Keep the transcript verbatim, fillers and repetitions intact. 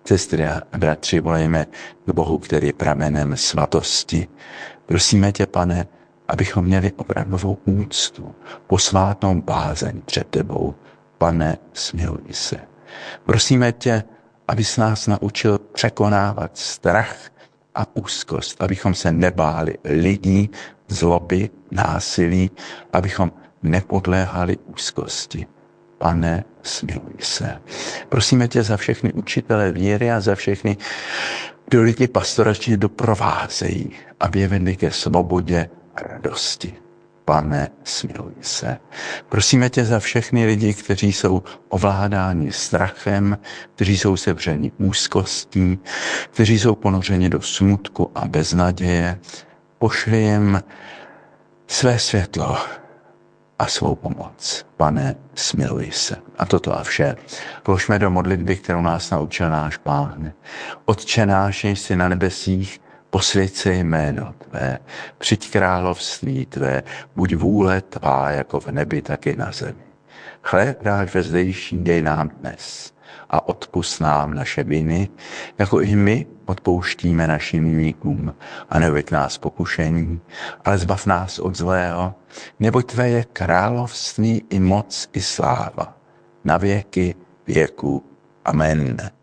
Sestry a bratři, volejme k Bohu, který je pramenem svatosti. Prosíme tě, Pane, abychom měli opravdovou úctu, posvátnou bázeň před tebou. Pane, smiluj se. Prosíme tě, abys nás naučil překonávat strach a úzkost, abychom se nebáli lidí, zloby, násilí, abychom nepodléhali úzkosti. Pane, smiluj se. Prosíme tě za všechny učitele víry a za všechny, kdo lidi pastoračně doprovázejí, aby je vedli ke svobodě a radosti. Pane, smiluj se. Prosíme tě za všechny lidi, kteří jsou ovládáni strachem, kteří jsou sevřeni úzkostí, kteří jsou ponořeni do smutku a beznaděje. Pošli jim své světlo a svou pomoc. Pane, smiluj se. A toto a vše vložme do modlitby, kterou nás naučil náš Pán. Otče náš, jsi na nebesích, posvěť se jméno tvé, přijď království tvé, buď vůle tvá jako v nebi, tak i na zemi. Chléb náš vezdejší dej nám dnes a odpusť nám naše viny, jako i my odpouštíme našim viníkům, a neveď nás pokušení, ale zbav nás od zlého, neboť tvé je království i moc i sláva na věky věků. Amen.